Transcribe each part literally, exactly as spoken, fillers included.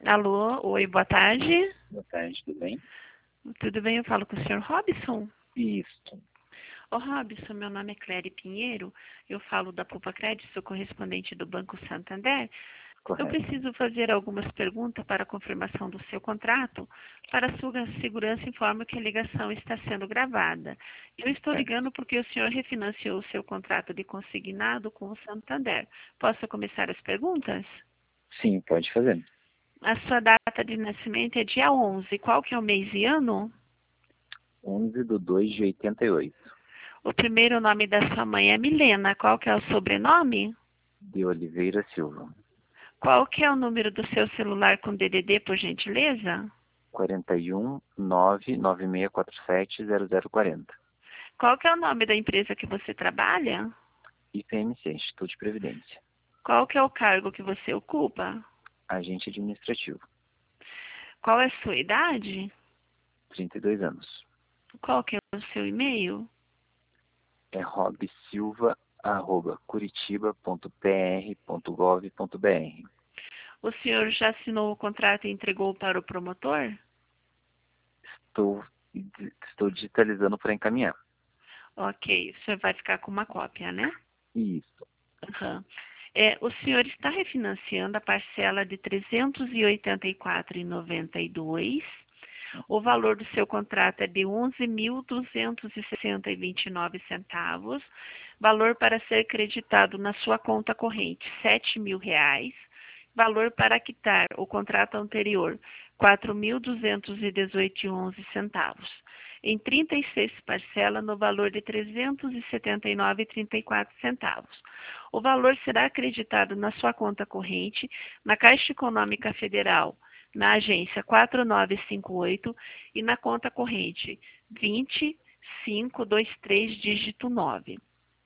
Alô, oi, boa tarde. Boa tarde, tudo bem? Tudo bem? Eu falo com o senhor Robson? Isso, Ô Robson, meu nome é Cléry Pinheiro, eu falo da Poupa Crédito, sou correspondente do Banco Santander. Eu correto. preciso fazer algumas perguntas para a confirmação do seu contrato. Para a sua segurança, informo que a ligação está sendo gravada. Eu estou Certo. ligando porque o senhor refinanciou o seu contrato de consignado com o Santander. Posso começar as perguntas? Sim, pode fazer. A sua data de nascimento é dia onze. Qual que é o mês e ano? onze de dois de oitenta e oito. O primeiro nome da sua mãe é Milena. Qual que é o sobrenome? De Oliveira Silva. Qual que é o número do seu celular com D D D, por gentileza? quarenta e um, nove nove seis quatro sete, zero zero quatro zero. Qual que é o nome da empresa que você trabalha? I P M C, Instituto de Previdência. Qual que é o cargo que você ocupa? Agente administrativo. Qual é a sua idade? trinta e dois anos. Qual que é o seu e-mail? É robsilva, arroba, curitiba ponto p r ponto gov ponto b r. O senhor já assinou o contrato e entregou para o promotor? Estou, estou digitalizando para encaminhar. Ok, o senhor vai ficar com uma cópia, né? Isso. Aham. É, o senhor está refinanciando a parcela de trezentos e oitenta e quatro reais e noventa e dois centavos. O valor do seu contrato é de onze mil duzentos e sessenta e vinte e nove centavos. Valor para ser creditado na sua conta corrente, sete mil reais. Valor para quitar o contrato anterior, quatro mil duzentos e dezoito reais e onze centavos. Em trinta e seis parcelas no valor de trezentos e setenta e nove reais e trinta e quatro centavos. O valor será acreditado na sua conta corrente, na Caixa Econômica Federal, na agência quatro nove cinco oito e na conta corrente vinte mil quinhentos e vinte e três, dígito nove.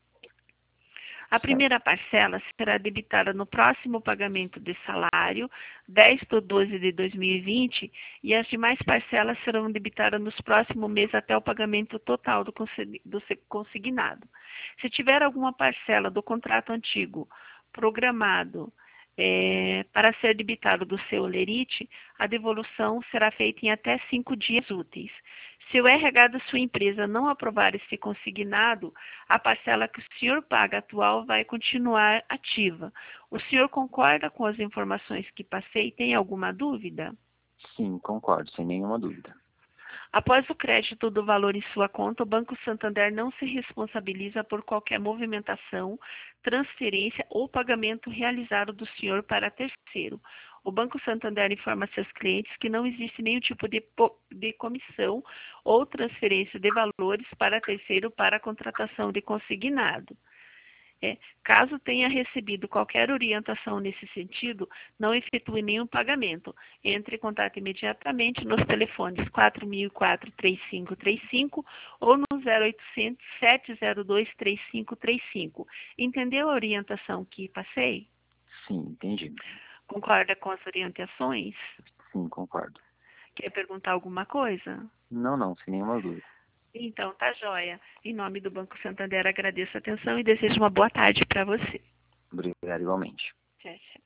A Certo. primeira parcela será debitada no próximo pagamento de salário, dez de doze de dois mil e vinte, e as demais parcelas serão debitadas nos próximos meses até o pagamento total do consignado. Se tiver alguma parcela do contrato antigo programado é, para ser debitado do seu lerite, a devolução será feita em até cinco dias úteis. Se o R H da sua empresa não aprovar esse consignado, a parcela que o senhor paga atual vai continuar ativa. O senhor concorda com as informações que passei? Tem alguma dúvida? Sim, concordo, sem nenhuma dúvida. Após o crédito do valor em sua conta, o Banco Santander não se responsabiliza por qualquer movimentação, transferência ou pagamento realizado do senhor para terceiro. O Banco Santander informa seus clientes que não existe nenhum tipo de, de comissão ou transferência de valores para terceiro para a contratação de consignado. É, caso tenha recebido qualquer orientação nesse sentido, não efetue nenhum pagamento. Entre em contato imediatamente nos telefones quatro mil e quatro, três cinco três cinco ou no zero oitocentos, sete zero dois, três cinco três cinco. Entendeu a orientação que passei? Sim, entendi. Concorda com as orientações? Sim, concordo. Quer perguntar alguma coisa? Não, não, sem nenhuma dúvida. Então, tá joia. Em nome do Banco Santander, agradeço a atenção e desejo uma boa tarde para você. Obrigado igualmente. Tchau, tchau.